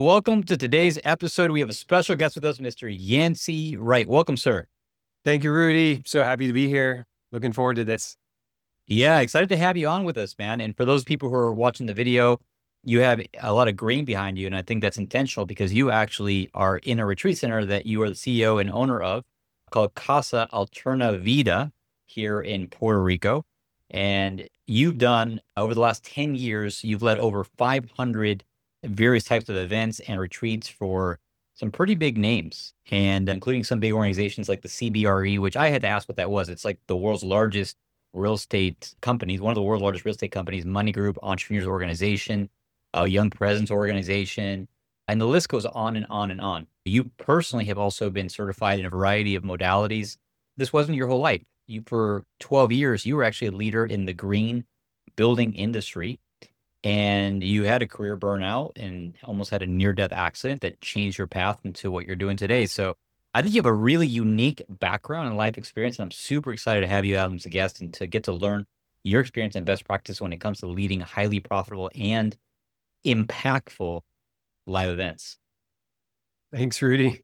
Welcome to today's episode. We have a special guest with us, Mr. Yancey Wright. Welcome, sir. Thank you, Rudy. So happy to be here. Looking forward to this. Yeah, excited to have you on with us, man. And for those people who are watching the video, you have a lot of green behind you. And I think that's intentional because you actually are in a retreat center that you are the CEO and owner of called Casa Alterna Vida here in Puerto Rico. And you've done, over the last 10 years, you've led over 500 various types of events and retreats for some pretty big names, and including some big organizations like the CBRE, which I had to ask what that was. It's like the world's largest real estate companies, one of the world's largest real estate companies, Money Group, Entrepreneurs Organization, Young Presidents Organization, and the list goes on and on and on. You personally have also been certified in a variety of modalities. This wasn't your whole life. For 12 years, you were actually a leader in the green building industry, and you had a career burnout and almost had a near-death accident that changed your path into what you're doing today. So I think you have a really unique background and life experience, and I'm super excited to have you out as a guest and to get to learn your experience and best practice when it comes to leading highly profitable and impactful live events. Thanks, Rudy.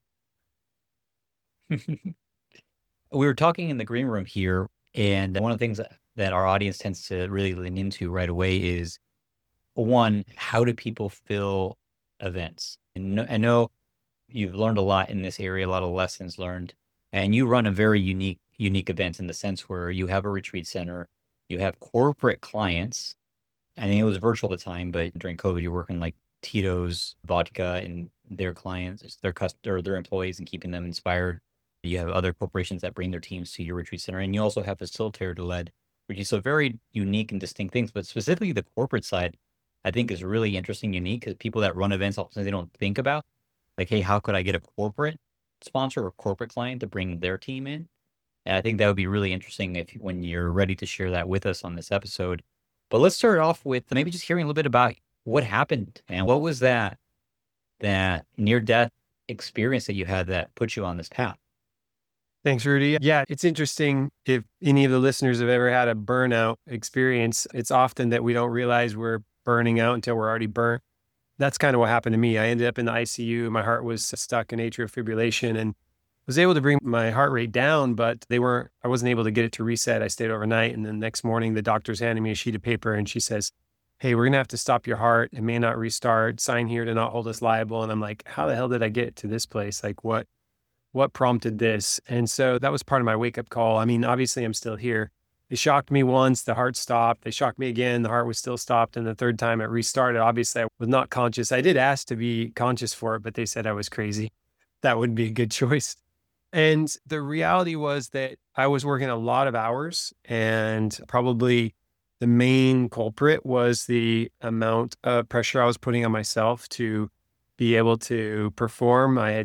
We were talking in the green room here, and one of the things that our audience tends to really lean into right away is, one, how do people fill events? And I know you've learned a lot in this area, a lot of lessons learned, and you run a very unique event in the sense where you have a retreat center, you have corporate clients. I think it was virtual at the time, but during COVID, you're working like Tito's Vodka and their clients, their employees, and keeping them inspired. You have other corporations that bring their teams to your retreat center, and you also have facilitator-led, which is so very unique and distinct things. But specifically, the corporate side, I think, is really interesting, unique, because people that run events often they don't think about, like, hey, how could I get a corporate sponsor or corporate client to bring their team in? And I think that would be really interesting when you're ready to share that with us on this episode. But let's start off with maybe just hearing a little bit about what happened and what was that near-death experience that you had that put you on this path. Thanks, Rudy. Yeah, it's interesting. If any of the listeners have ever had a burnout experience, it's often that we don't realize we're burning out until we're already burnt. That's kind of what happened to me. I ended up in the ICU. My heart was stuck in atrial fibrillation and was able to bring my heart rate down, but I wasn't able to get it to reset. I stayed overnight. And then the next morning, the doctor's handing me a sheet of paper and she says, hey, we're going to have to stop your heart. It may not restart. Sign here to not hold us liable. And I'm like, how the hell did I get to this place? Like, what prompted this? And so that was part of my wake-up call. I mean, obviously I'm still here. They shocked me once, the heart stopped. They shocked me again, the heart was still stopped. And the third time it restarted. Obviously I was not conscious. I did ask to be conscious for it, but they said I was crazy. That wouldn't be a good choice. And the reality was that I was working a lot of hours, and probably the main culprit was the amount of pressure I was putting on myself to be able to perform. I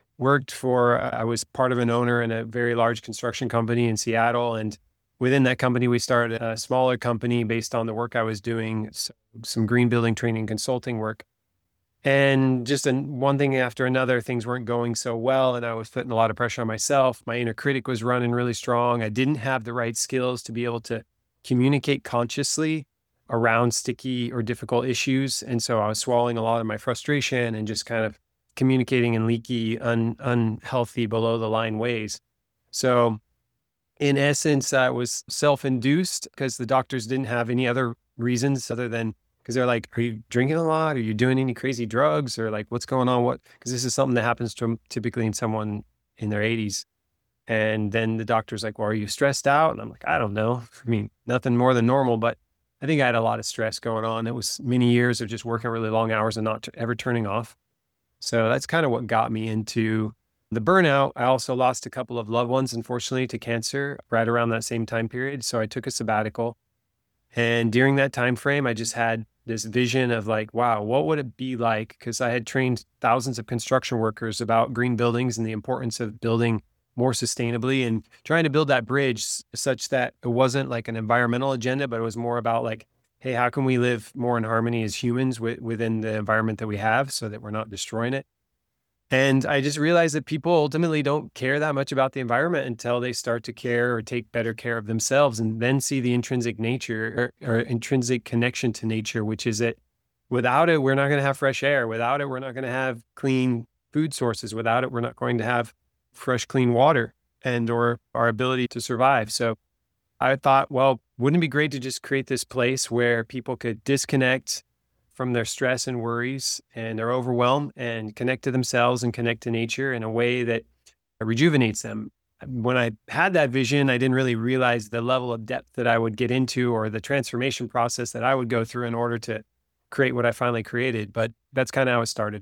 was part of an owner in a very large construction company in Seattle. And within that company, we started a smaller company based on the work I was doing, some green building training consulting work. And just one thing after another, things weren't going so well. And I was putting a lot of pressure on myself. My inner critic was running really strong. I didn't have the right skills to be able to communicate consciously around sticky or difficult issues. And so I was swallowing a lot of my frustration and just kind of communicating in leaky, unhealthy, below the line ways. So in essence, I was self-induced because the doctors didn't have any other reasons other than because they're like, are you drinking a lot? Are you doing any crazy drugs? Or like, what's going on? Because this is something that happens to typically in someone in their 80s. And then the doctor's like, well, are you stressed out? And I'm like, I don't know. I mean, nothing more than normal, but I think I had a lot of stress going on. It was many years of just working really long hours and not ever turning off. So that's kind of what got me into the burnout. I also lost a couple of loved ones, unfortunately, to cancer right around that same time period. So I took a sabbatical. And during that time frame, I just had this vision of like, wow, what would it be like? Because I had trained thousands of construction workers about green buildings and the importance of building more sustainably and trying to build that bridge such that it wasn't like an environmental agenda, but it was more about like, hey, how can we live more in harmony as humans within the environment that we have so that we're not destroying it? And I just realized that people ultimately don't care that much about the environment until they start to care or take better care of themselves and then see the intrinsic nature or intrinsic connection to nature, which is that Without it, we're not going to have fresh air. Without it, we're not going to have clean food sources. Without it, we're not going to have fresh, clean water and or our ability to survive. So I thought, well, wouldn't it be great to just create this place where people could disconnect from their stress and worries and their overwhelm and connect to themselves and connect to nature in a way that rejuvenates them. When I had that vision, I didn't really realize the level of depth that I would get into or the transformation process that I would go through in order to create what I finally created. But that's kind of how it started.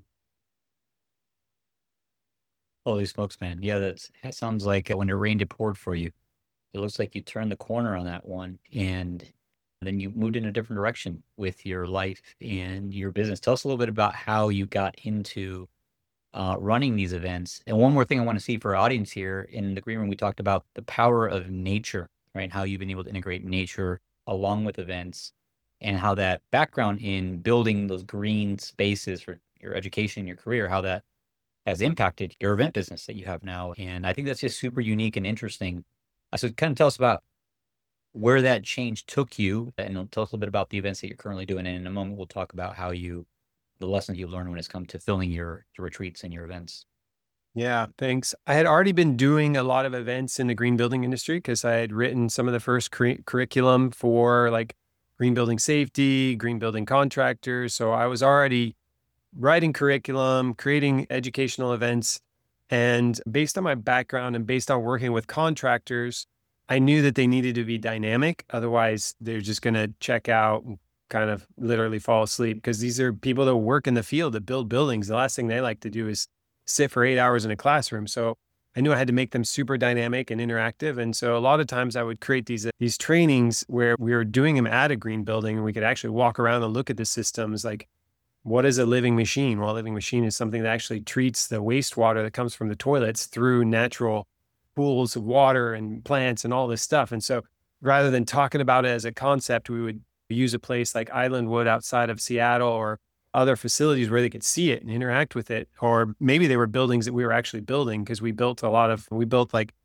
Holy smokes, man. Yeah, that sounds like when it rained, it poured for you. It looks like you turned the corner on that one and then you moved in a different direction with your life and your business. Tell us a little bit about how you got into running these events. And one more thing I want to see for our audience here in the green room, we talked about the power of nature, right? How you've been able to integrate nature along with events and how that background in building those green spaces for your education, your career, how that has impacted your event business that you have now. And I think that's just super unique and interesting. So kind of tell us about where that change took you and tell us a little bit about the events that you're currently doing. And in a moment, we'll talk about how the lessons you've learned when it's come to filling your retreats and your events. Yeah, thanks. I had already been doing a lot of events in the green building industry because I had written some of the first curriculum for like green building safety, green building contractors. So I was already writing curriculum, creating educational events. And based on my background and based on working with contractors, I knew that they needed to be dynamic. Otherwise, they're just going to check out and kind of literally fall asleep because these are people that work in the field that build buildings. The last thing they like to do is sit for 8 hours in a classroom. So I knew I had to make them super dynamic and interactive. And so a lot of times I would create these trainings where we were doing them at a green building and we could actually walk around and look at the systems like, what is a living machine? Well, a living machine is something that actually treats the wastewater that comes from the toilets through natural pools of water and plants and all this stuff. And so rather than talking about it as a concept, we would use a place like Islandwood outside of Seattle or other facilities where they could see it and interact with it. Or maybe they were buildings that we were actually building because we built like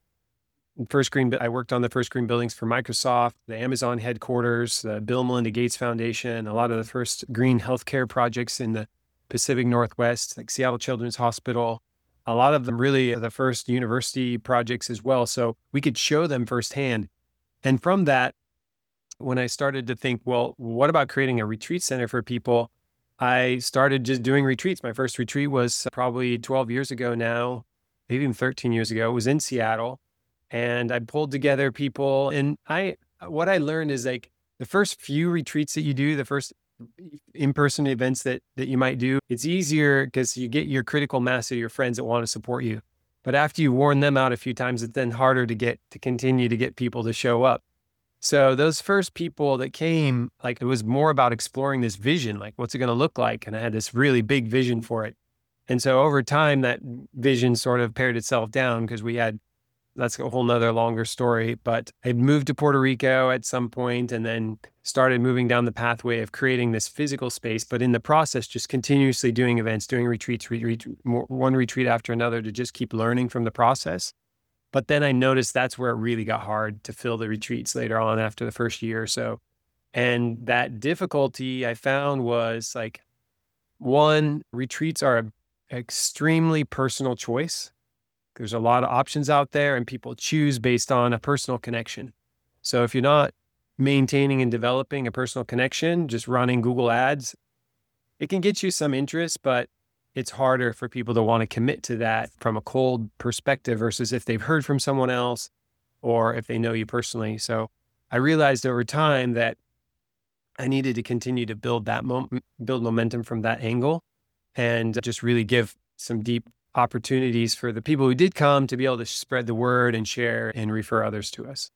I worked on the first green buildings for Microsoft, the Amazon headquarters, the Bill and Melinda Gates Foundation, a lot of the first green healthcare projects in the Pacific Northwest, like Seattle Children's Hospital. A lot of them really are the first university projects as well. So we could show them firsthand. And from that, when I started to think, well, what about creating a retreat center for people? I started just doing retreats. My first retreat was probably 12 years ago now, maybe even 13 years ago. It was in Seattle. And I pulled together people. And what I learned is like the first few retreats that you do, the first in-person events that you might do, it's easier because you get your critical mass of your friends that want to support you. But after you worn them out a few times, it's then harder to continue to get people to show up. So those first people that came, like it was more about exploring this vision, like what's it going to look like? And I had this really big vision for it. And so over time, that vision sort of pared itself down because that's a whole nother longer story, but I moved to Puerto Rico at some point and then started moving down the pathway of creating this physical space, but in the process, just continuously doing events, doing retreats, one retreat after another to just keep learning from the process. But then I noticed that's where it really got hard to fill the retreats later on after the first year or so. And that difficulty I found was like, one, retreats are an extremely personal choice. There's a lot of options out there and people choose based on a personal connection. So if you're not maintaining and developing a personal connection, just running Google ads, it can get you some interest, but it's harder for people to want to commit to that from a cold perspective versus if they've heard from someone else or if they know you personally. So I realized over time that I needed to continue to build momentum from that angle and just really give some deep opportunities for the people who did come to be able to spread the word and share and refer others to us.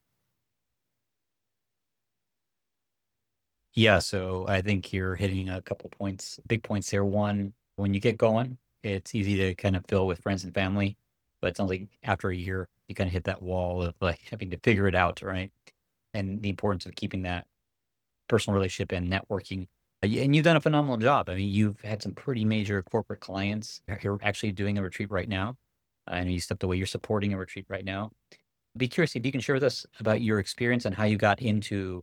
Yeah, so I think you're hitting a couple points, big points there. One, when you get going, it's easy to kind of fill with friends and family, but it sounds like after a year, you kind of hit that wall of like having to figure it out, right? And the importance of keeping that personal relationship and networking. And you've done a phenomenal job. I mean, you've had some pretty major corporate clients. You're actually doing a retreat right now. I know you stepped away. You're supporting a retreat right now. Be curious if you can share with us about your experience and how you got into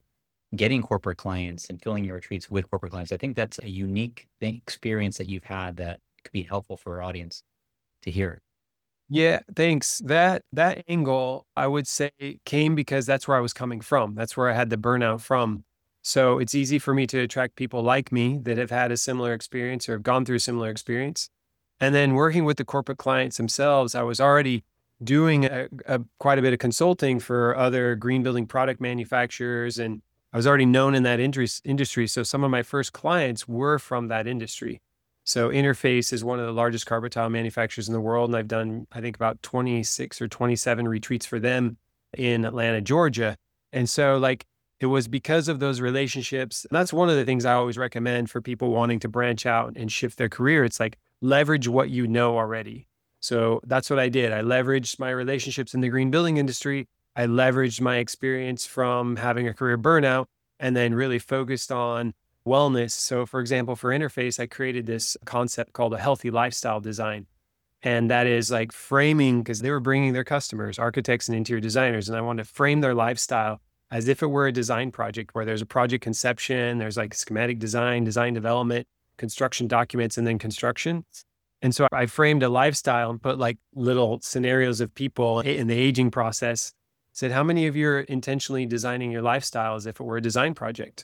getting corporate clients and filling your retreats with corporate clients. I think that's a unique experience that you've had that could be helpful for our audience to hear. Yeah, thanks. That angle, I would say, came because that's where I was coming from. That's where I had the burnout from. So it's easy for me to attract people like me that have had a similar experience or have gone through a similar experience. And then working with the corporate clients themselves, I was already doing quite a bit of consulting for other green building product manufacturers, and I was already known in that industry. So some of my first clients were from that industry. So Interface is one of the largest carpet tile manufacturers in the world. And I've done, I think, about 26 or 27 retreats for them in Atlanta, Georgia. And so like, it was because of those relationships. And that's one of the things I always recommend for people wanting to branch out and shift their career. It's like, leverage what you know already. So that's what I did. I leveraged my relationships in the green building industry. I leveraged my experience from having a career burnout and then really focused on wellness. So for example, for Interface, I created this concept called a healthy lifestyle design. And that is like framing, because they were bringing their customers, architects and interior designers, and I wanted to frame their lifestyle as if it were a design project where there's a project conception, there's like schematic design, design development, construction documents, and then construction. And so I framed a lifestyle and put like little scenarios of people in the aging process. Said, how many of you are intentionally designing your lifestyle as if it were a design project?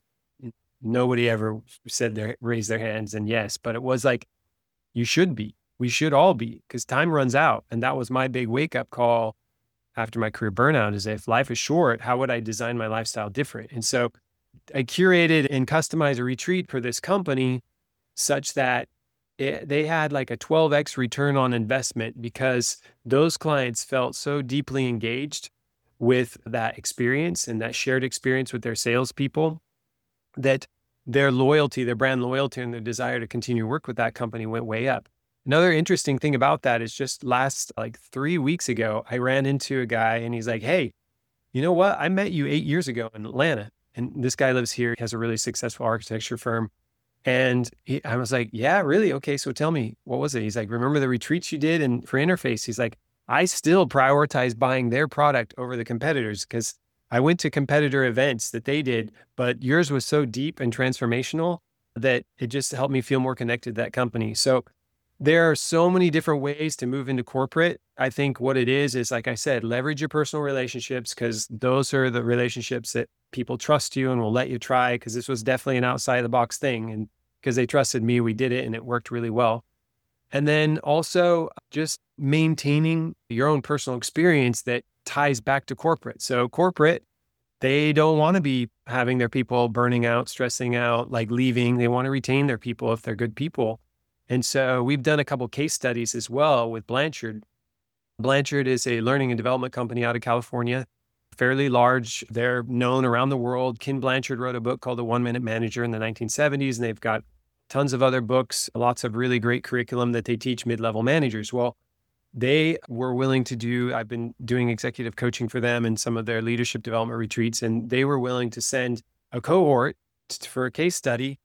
Nobody ever raised their hands and yes, but it was like, you should be, we should all be, because time runs out. And that was my big wake up call after my career burnout, is if life is short, how would I design my lifestyle different? And so I curated and customized a retreat for this company such that they had like a 12x return on investment, because those clients felt so deeply engaged with that experience and that shared experience with their salespeople that their loyalty, their brand loyalty, and their desire to continue work with that company went way up. Another interesting thing about that is just last like 3 weeks ago, I ran into a guy and he's like, hey, you know what? I met you 8 years ago in Atlanta. And this guy lives here. He has a really successful architecture firm. And I was like, yeah, really? Okay. So tell me, what was it? He's like, remember the retreats you did and for Interface? He's like, I still prioritize buying their product over the competitors because I went to competitor events that they did, but yours was so deep and transformational that it just helped me feel more connected to that company. So there are so many different ways to move into corporate. I think what it is like I said, leverage your personal relationships, because those are the relationships that people trust you and will let you try, because this was definitely an outside of the box thing. And because they trusted me, we did it and it worked really well. And then also just maintaining your own personal experience that ties back to corporate. So corporate, they don't want to be having their people burning out, stressing out, like leaving. They want to retain their people if they're good people. And so we've done a couple case studies as well with Blanchard. Blanchard is a learning and development company out of California, fairly large. They're known around the world. Ken Blanchard wrote a book called The 1 Minute Manager in the 1970s, and they've got tons of other books, lots of really great curriculum that they teach mid-level managers. Well, they were willing to do, I've been doing executive coaching for them and some of their leadership development retreats, and they were willing to send a cohort for a case study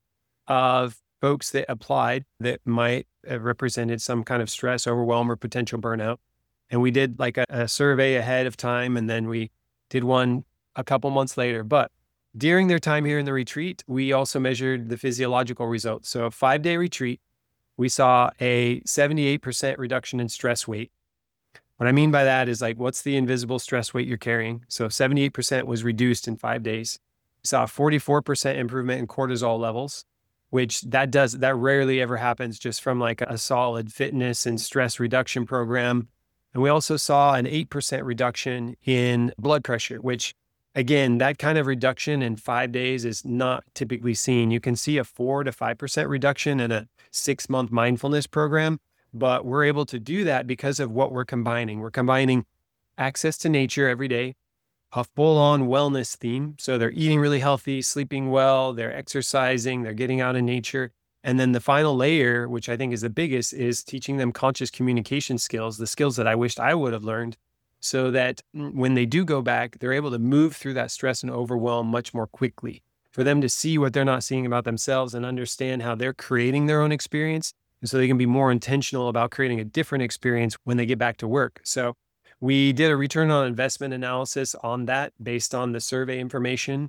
of folks that applied that might have represented some kind of stress, overwhelm, or potential burnout. And we did like a survey ahead of time, and then we did one a couple months later. But during their time here in the retreat, we also measured the physiological results. So a 5-day retreat, we saw a 78% reduction in stress weight. What I mean by that is like, what's the invisible stress weight you're carrying? So 78% was reduced in 5 days. We saw a 44% improvement in cortisol levels, which that rarely ever happens just from like a solid fitness and stress reduction program. And we also saw an 8% reduction in blood pressure, which again, that kind of reduction in 5 days is not typically seen. You can see a 4 to 5% reduction in a 6-month mindfulness program, but we're able to do that because of what we're combining. We're combining access to nature every day, a full-on wellness theme. So they're eating really healthy, sleeping well, they're exercising, they're getting out in nature. And then the final layer, which I think is the biggest, is teaching them conscious communication skills, the skills that I wished I would have learned, so that when they do go back, they're able to move through that stress and overwhelm much more quickly, for them to see what they're not seeing about themselves and understand how they're creating their own experience. And so they can be more intentional about creating a different experience when they get back to work. So we did a return on investment analysis on that based on the survey information.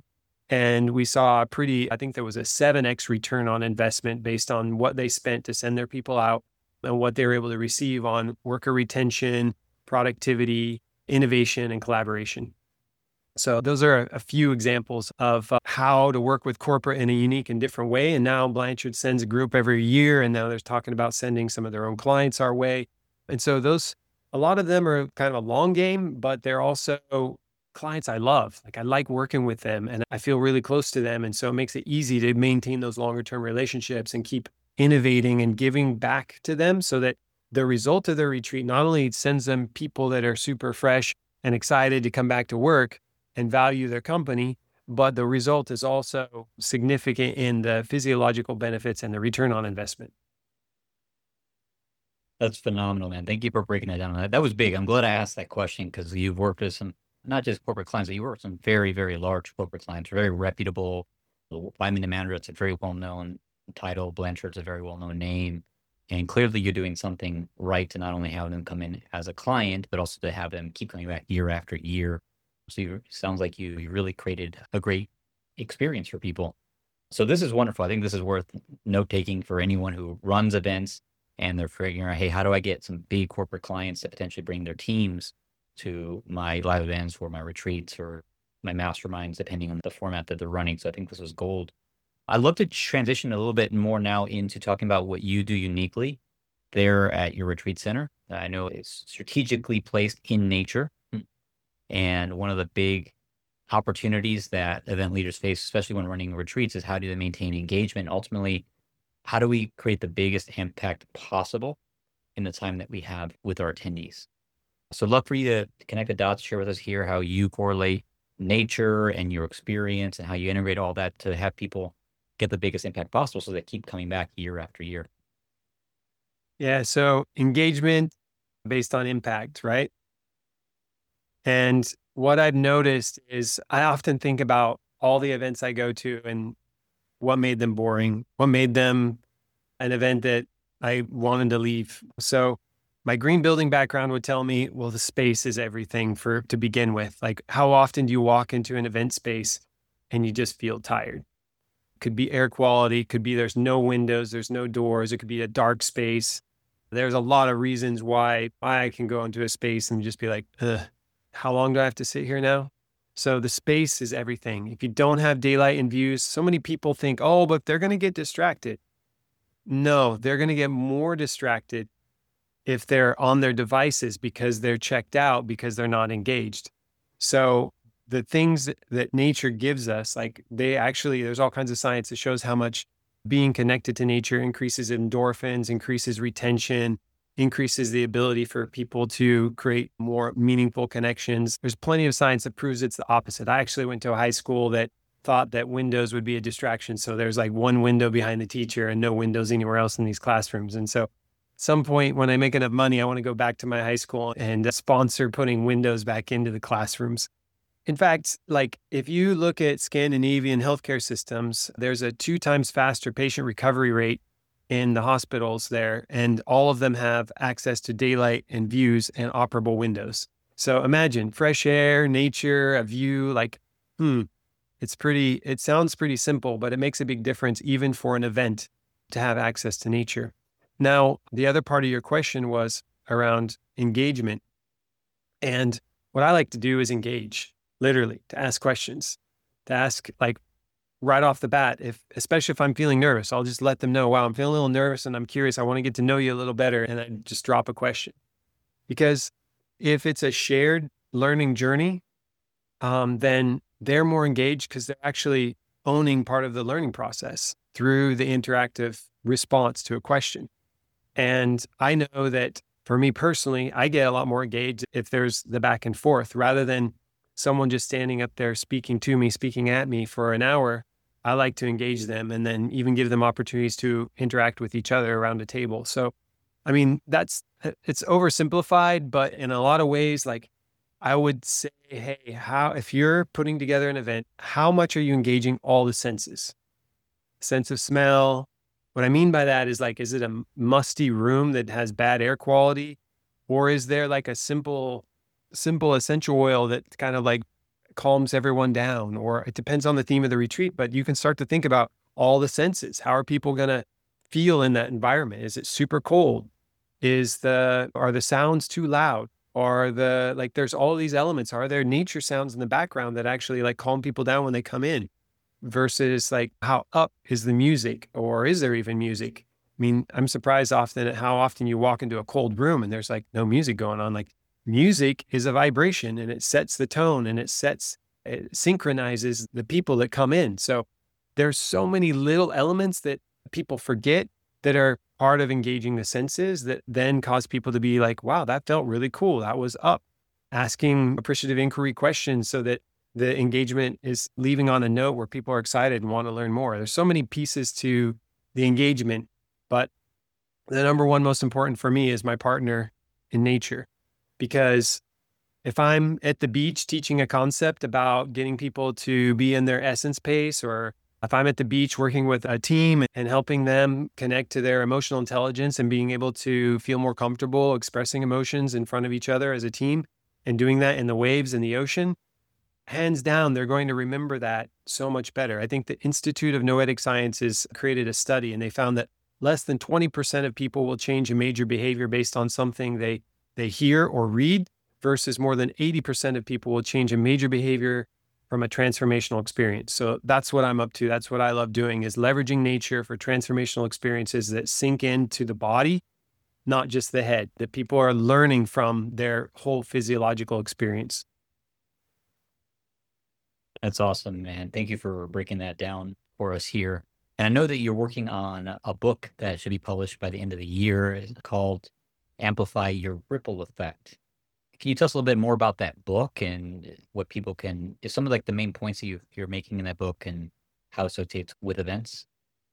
And we saw I think there was a 7x return on investment based on what they spent to send their people out and what they were able to receive on worker retention, productivity, innovation, and collaboration. So those are a few examples of how to work with corporate in a unique and different way. And now Blanchard sends a group every year, and now they're talking about sending some of their own clients our way. And so a lot of them are kind of a long game, but they're also clients I love. Like I like working with them and I feel really close to them. And so it makes it easy to maintain those longer term relationships and keep innovating and giving back to them so that the result of their retreat not only sends them people that are super fresh and excited to come back to work and value their company, but the result is also significant in the physiological benefits and the return on investment. That's phenomenal, man. Thank you for breaking that down. That was big. I'm glad I asked that question because you've worked with some, not just corporate clients, but you work with some very, very large corporate clients, very reputable. Find Me the Manager, it's a very well-known title. Blanchard's a very well-known name. And clearly you're doing something right to not only have them come in as a client, but also to have them keep coming back year after year. So sounds like you really created a great experience for people. So this is wonderful. I think this is worth note-taking for anyone who runs events and they're figuring out, hey, how do I get some big corporate clients to potentially bring their teams to my live events or my retreats or my masterminds, depending on the format that they're running. So I think this was gold. I'd love to transition a little bit more now into talking about what you do uniquely there at your retreat center. I know it's strategically placed in nature. And one of the big opportunities that event leaders face, especially when running retreats, is how do they maintain engagement? Ultimately, how do we create the biggest impact possible in the time that we have with our attendees? So I'd love for you to connect the dots, share with us here how you correlate nature and your experience and how you integrate all that to have people get the biggest impact possible so they keep coming back year after year. Yeah. So engagement based on impact, right? And what I've noticed is I often think about all the events I go to and what made them boring, what made them an event that I wanted to leave. So my green building background would tell me, well, the space is everything to begin with. Like how often do you walk into an event space and you just feel tired? Could be air quality, could be there's no windows, there's no doors, it could be a dark space. There's a lot of reasons why I can go into a space and just be like, ugh, how long do I have to sit here now? So the space is everything. If you don't have daylight and views, so many people think, oh, but they're going to get distracted. No, they're going to get more distracted if they're on their devices because they're checked out, because they're not engaged. So the things that nature gives us, like there's all kinds of science that shows how much being connected to nature increases endorphins, increases retention, increases the ability for people to create more meaningful connections. There's plenty of science that proves it's the opposite. I actually went to a high school that thought that windows would be a distraction. So there's like one window behind the teacher and no windows anywhere else in these classrooms. And so at some point when I make enough money, I want to go back to my high school and sponsor putting windows back into the classrooms. In fact, like if you look at Scandinavian healthcare systems, there's a 2 times faster patient recovery rate in the hospitals there, and all of them have access to daylight and views and operable windows. So imagine fresh air, nature, a view, like, it sounds pretty simple, but it makes a big difference even for an event to have access to nature. Now, the other part of your question was around engagement. And what I like to do is engage, literally, to ask questions, to ask like right off the bat, especially if I'm feeling nervous, I'll just let them know, wow, I'm feeling a little nervous and I'm curious. I want to get to know you a little better. And I just drop a question. Because if it's a shared learning journey, then they're more engaged because they're actually owning part of the learning process through the interactive response to a question. And I know that for me personally, I get a lot more engaged if there's the back and forth rather than someone just standing up there speaking to me, speaking at me for an hour. I like to engage them and then even give them opportunities to interact with each other around a table. So, I mean, it's oversimplified, but in a lot of ways, like I would say, hey, if you're putting together an event, how much are you engaging all the senses? Sense of smell. What I mean by that is like, is it a musty room that has bad air quality? Or is there like a simple essential oil that kind of like calms everyone down, or it depends on the theme of the retreat, but you can start to think about all the senses. How are people going to feel in that environment? Is it super cold? Are the sounds too loud? There's all these elements. Are there nature sounds in the background that actually like calm people down when they come in, versus like how up is the music, or is there even music? I mean, I'm surprised often at how often you walk into a cold room and there's like no music going on. Like, music is a vibration, and it sets the tone, and it synchronizes the people that come in. So there's so many little elements that people forget that are part of engaging the senses that then cause people to be like, wow, that felt really cool. That was up. Asking appreciative inquiry questions so that the engagement is leaving on a note where people are excited and want to learn more. There's so many pieces to the engagement, but the number one most important for me is my partner in nature. Because if I'm at the beach teaching a concept about getting people to be in their essence pace, or if I'm at the beach working with a team and helping them connect to their emotional intelligence and being able to feel more comfortable expressing emotions in front of each other as a team and doing that in the waves in the ocean, hands down, they're going to remember that so much better. I think the Institute of Noetic Sciences created a study, and they found that less than 20% of people will change a major behavior based on something they hear or read, versus more than 80% of people will change a major behavior from a transformational experience. So that's what I'm up to. That's what I love doing, is leveraging nature for transformational experiences that sink into the body, not just the head, that people are learning from their whole physiological experience. That's awesome, man. Thank you for breaking that down for us here. And I know that you're working on a book that should be published by the end of the year. It's called Amplify Your Ripple Effect. Can you tell us a little bit more about that book and what people can, is some of like the main points that you're making in that book and how it associates with events?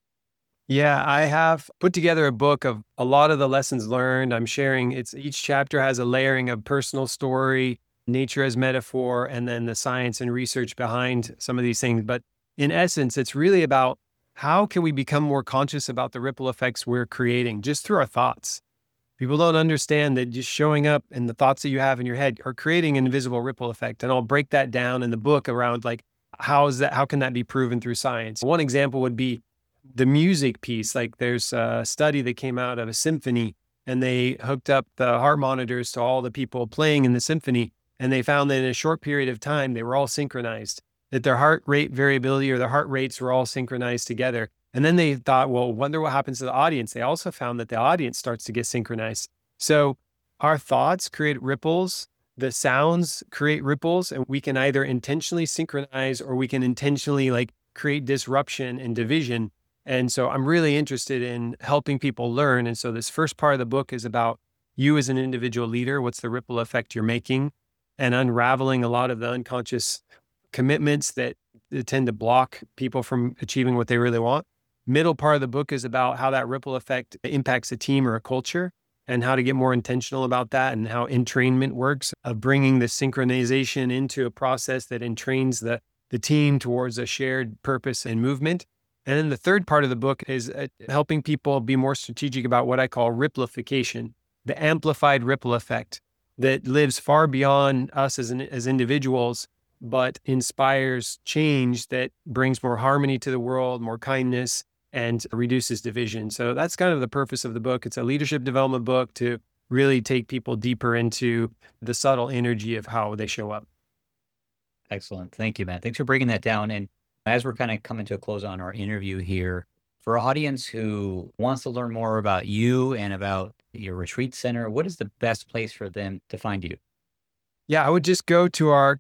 Yeah, I have put together a book of a lot of the lessons learned. I'm sharing, each chapter has a layering of personal story, nature as metaphor, and then the science and research behind some of these things. But in essence, it's really about how can we become more conscious about the ripple effects we're creating just through our thoughts. People don't understand that just showing up and the thoughts that you have in your head are creating an invisible ripple effect. And I'll break that down in the book around like, how can that be proven through science? One example would be the music piece. Like, there's a study that came out of a symphony, and they hooked up the heart monitors to all the people playing in the symphony. And they found that in a short period of time, they were all synchronized, that their heart rate variability or their heart rates were all synchronized together. And then they thought, well, wonder what happens to the audience. They also found that the audience starts to get synchronized. So our thoughts create ripples, the sounds create ripples, and we can either intentionally synchronize or we can intentionally like create disruption and division. And so I'm really interested in helping people learn. And so this first part of the book is about you as an individual leader. What's the ripple effect you're making, and unraveling a lot of the unconscious commitments that tend to block people from achieving what they really want. Middle part of the book is about how that ripple effect impacts a team or a culture, and how to get more intentional about that, and how entrainment works, of bringing the synchronization into a process that entrains the team towards a shared purpose and movement. And then the third part of the book is helping people be more strategic about what I call ripplification, the amplified ripple effect that lives far beyond us as individuals, but inspires change that brings more harmony to the world, more kindness, and reduces division. So that's kind of the purpose of the book. It's a leadership development book to really take people deeper into the subtle energy of how they show up. Excellent. Thank you, man. Thanks for breaking that down. And as we're kind of coming to a close on our interview here, for our audience who wants to learn more about you and about your retreat center, what is the best place for them to find you? Yeah, I would just go to our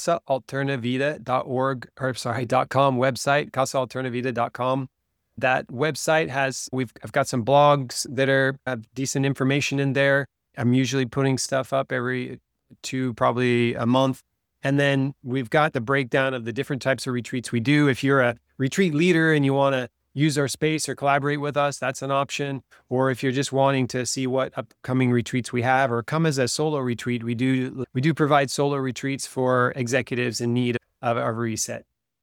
CasaAlternavida.org, .com website, CasaAlternavida.com. That website I've got some blogs that have decent information in there. I'm usually putting stuff up every probably a month. And then we've got the breakdown of the different types of retreats we do. If you're a retreat leader and you want to use our space or collaborate with us, that's an option. Or if you're just wanting to see what upcoming retreats we have, or come as a solo retreat, we do provide solo retreats for executives in need of a reset.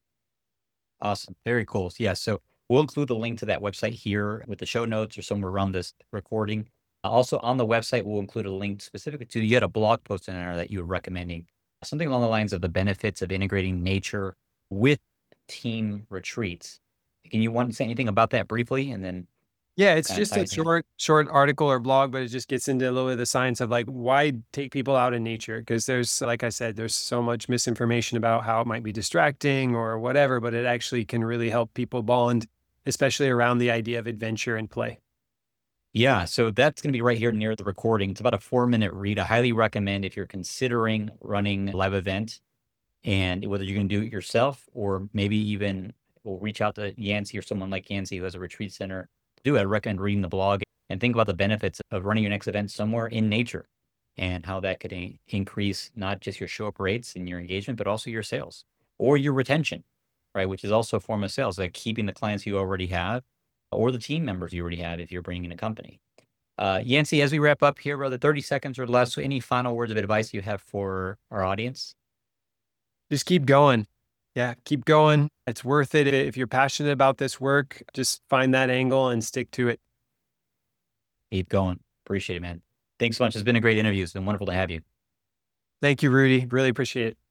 Awesome. Very cool. Yeah. So we'll include a link to that website here with the show notes or somewhere around this recording. Also on the website, we'll include a link specifically to, you had a blog post in there that you were recommending something along the lines of the benefits of integrating nature with team retreats. Can you want to say anything about that briefly, and then Yeah, it's kind of just a ties in? short article or blog, but it just gets into a little bit of the science of like why take people out in nature. Because there's, like I said, there's so much misinformation about how it might be distracting or whatever, but it actually can really help people bond, especially around the idea of adventure and play. Yeah, so that's going to be right here near the recording. It's about a 4-minute read. I highly recommend if you're considering running a live event, and whether you're going to do it yourself or maybe even we'll reach out to Yancey or someone like Yancey who has a retreat center. Do it. I recommend reading the blog and think about the benefits of running your next event somewhere in nature and how that could increase not just your show up rates and your engagement, but also your sales or your retention, right? Which is also a form of sales, like keeping the clients you already have or the team members you already have if you're bringing a company. Yancey, as we wrap up here, brother, 30 seconds or less, so any final words of advice you have for our audience? Just keep going. Yeah, keep going. It's worth it. If you're passionate about this work, just find that angle and stick to it. Keep going. Appreciate it, man. Thanks so much. It's been a great interview. It's been wonderful to have you. Thank you, Rudy. Really appreciate it.